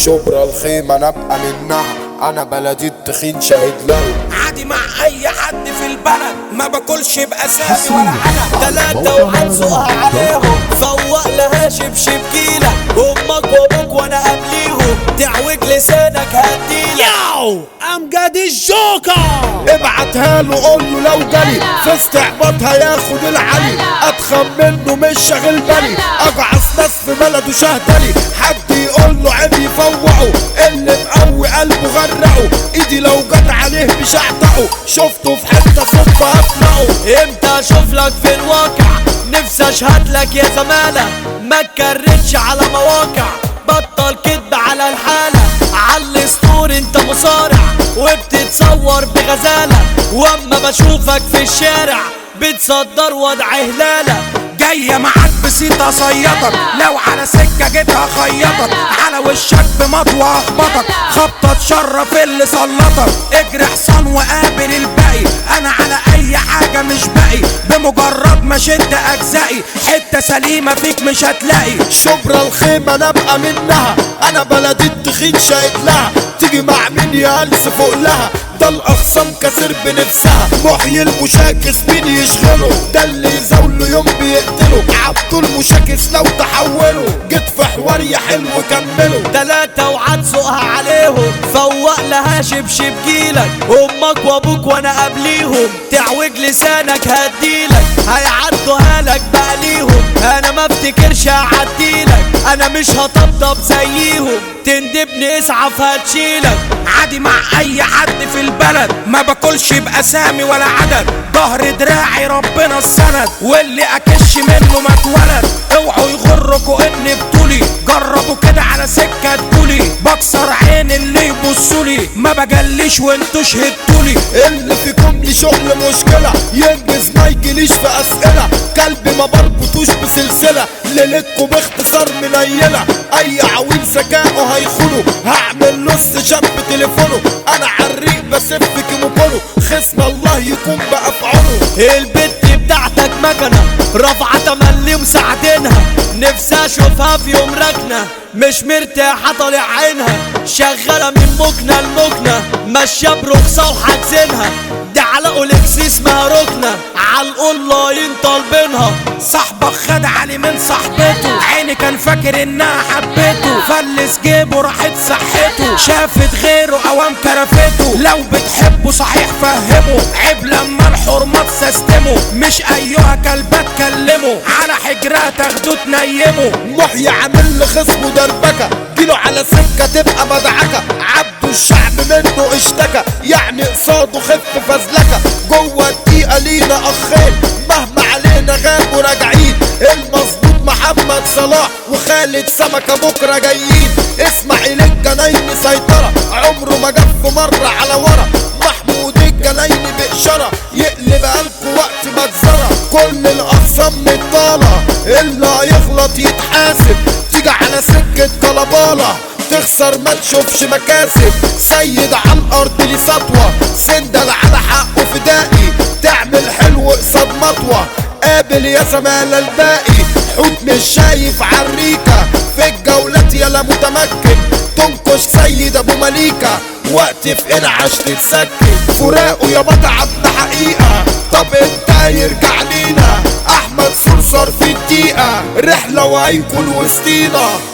شبرا الخيمة نبقى منها، انا بلدي التخين شاهد له. عادي مع اي حد في البلد، ما باكلش باسامي ولا انا. تلاتة وهنسوقها عليهم، فوق لها شبشب كيلة، امك وابوك وانا قبليهم، تعوج لسانك هديلك. ياو امجد الجوكر ابعتها له قول له لو جالي في استعباطها ياخد العلي، اتخن منه مش شاغل بالي، اجعص ناس في بلده شهدلي، حد يقول له عيب يفوقه، اللي مقوي قلبه غرقه، ايدي لو جت عليه مش هعتقه، شفته في حته صدفه هفلقه. امتى اشوف لك في الواقع، نفسي اشهد لك يا زمالة، ما تكررش على مواقع، بطل كدب على الحالة، على ستور انت مصارع وبتتصور بغزالة، واما بشوفك في الشارع بتصدر وضع هلالة. جاية معاك بسيطة صيطك، لو على سكة جيتها خيطك، على وشك بمطوة اخبطك، خبطة تشرف اللي سلطك، اجري حصان وقابل الباقي، انا على اي حاجة مش باقي، بمجرد ما شد اجزائي، حتة سليمة فيك مش هتلاقي. شبرا الخيمة نبقى منها، انا بلدي التخين شاهد لها، تيجي مع مين يا هلس فوق لها، ده الاخصام كسر بنفسها، محيي المشاكس مين يشغله، ده اللي يزاوله يوم بيقتله، عبدو المشاكس لو تحوله، جيت في حوار يا حلو كمله. تلاتة وهتسوقها عليهم، فوق لها شبشب جيلك، امك وابوك وانا قبليهم، تعوج لسانك هديلك، هيعدوها لك بقليهم، انا ما افتكرش هعديلك، انا مش هطبطب زيهم، تندبني اسعف هتشيلك. عادي مع اي حد في البلد، ما باكلش باسامي ولا عدد، ظهر دراعي ربنا السند، واللي اكش منه ما اتولد، اوعوا يغركوا اني بطولي، جربوا كده على سكة تقولي، بكسر عين اللي يبصولي، ما بجليش وانتوا شهدتولي. اللي فيكم لي شغل مشكلة ينجز ما يجيليش في اسئلة، كلبي ما بربطوش بسلسلة، ليلتكم باختصار منيلة، اي عويل ذكائه هيخونه، هعمل نص شاب تليفونه، انا عالريق بسف كيموكونه، خصم الله يكون بافعاله. البت بتاعتك مكنة رافعة تملي مساعدينها، نفسي اشوفها في يوم ركنة، مش مرتاحة طالع عينها، شغالة من مكنة لمكنة، ماشية برخصة وحاجزينها، دي على اولكس اسمها ركنة، على الاونلاين طالبينها. صاحبك خد علي من صاحبته، عيني كان فاكر انها حبته، فلس جيبه راحت صحته، شافت غيره اوام كرفته، لو بتحبه صحيح فهمه، عيب لما الحرمة تسستمه، مش ايها كلبة تكلمه، على حجرها تاخده تنيمه. محيي عامل لخصمه دربكة، جيله على سكة تبقى مدعكة، عبده الشعب منه اشتكى، يعني قصاده خف فزلكة، جوه الدقيقة لينا اخين، مهما علينا غابوا راجعين، المظبوط محمد صلاح وخالد سمكة بكرة جايين، اسماعيل الجنايني سيطرة، عمره ما جف مرة على ورا، محمود الجنايني بإشارة، يقلب قلبه وقت مجزرة، كل الأقسام مطالة، اللي هيغلط يتحاسب، تيجي على سكة كلبالة، تخسر ما تشوفش مكاسب، سيد على الأرض ليه سطوة، سندل على حقه فدائي، تعمل حلو قصاد مطوة، قابل يا زمالة الباقي، حوت مش شايف عريكة، في الجولات يلا متمكن، تنكش سيد ابو مليكة، وقت في انعش تتسكن، فراقه يا بتعبنا حقيقة، طب انت يرجع لينا، احمد صرصر في الدقيقة، رحلة وهيكون وسطينا.